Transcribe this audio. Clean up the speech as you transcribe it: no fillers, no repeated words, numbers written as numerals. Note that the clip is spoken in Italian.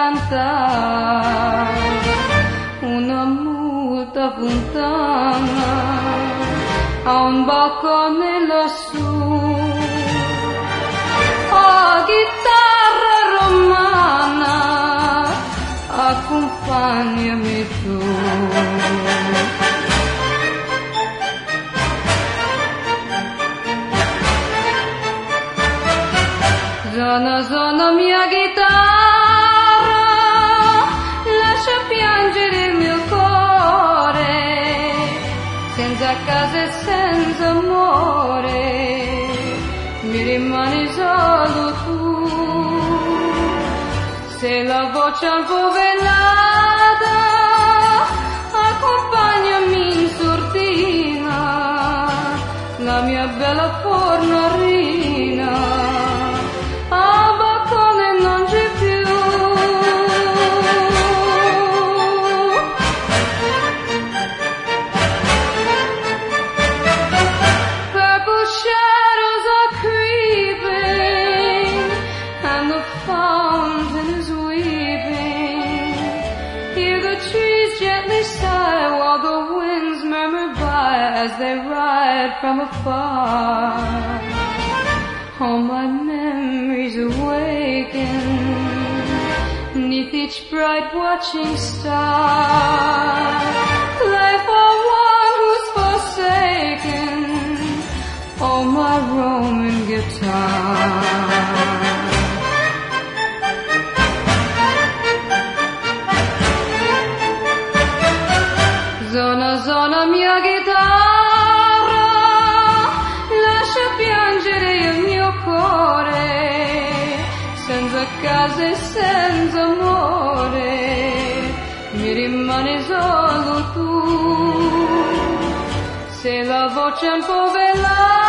cantare una muta fontana a un balcone lassù. Oh, chitarra romana, accompagnami tu. Suona mia chitarra, lascia piangere il mio cuore, senza casa e senza amore, mi rimani solo tu. Sei la voce un po' velata, accompagnami in sordina, la mia bella fornarina. As they ride from afar, all my memories awaken neath each bright watching star. Play for one who's forsaken, oh my Roman guitar. Zona mia chitarra, lascia piangere il mio cuore, senza casa e senza amore, mi rimane solo tu. Sei la voce un po' velata,